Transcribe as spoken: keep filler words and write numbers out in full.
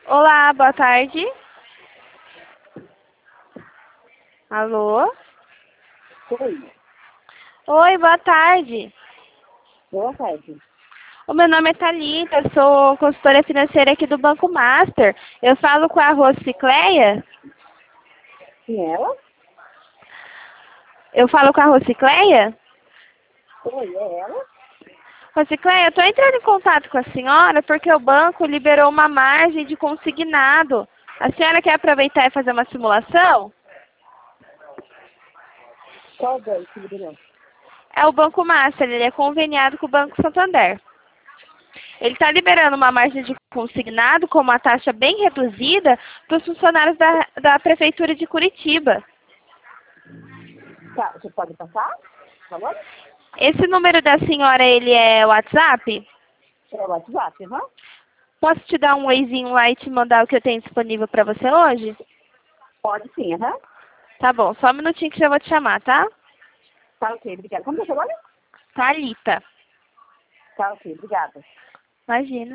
Olá, boa tarde. Alô? Oi, Oi, boa tarde. boa tarde. O meu nome é Thalita, eu sou consultora financeira aqui do Banco Master. Eu falo com a Rocicleia? Quem é ela? Eu falo com a Rocicleia? Oi, é ela? Rocicleia, eu estou entrando em contato com a senhora porque o banco liberou uma margem de consignado. A senhora quer aproveitar e fazer uma simulação? Qual banco que liberou? É o Banco Master, ele é conveniado com o Banco Santander. Ele está liberando uma margem de consignado com uma taxa bem reduzida para os funcionários da, da Prefeitura de Curitiba. Tá, você pode passar? Por favor? Esse número da senhora, ele é WhatsApp? É o WhatsApp, aham? Posso te dar um oizinho lá e te mandar o que eu tenho disponível para você hoje? Pode sim, aham. Tá bom, só um minutinho que já vou te chamar, tá? Tá ok, obrigada. Como que é seu nome? Thalita. Tá ok, obrigada. Imagina.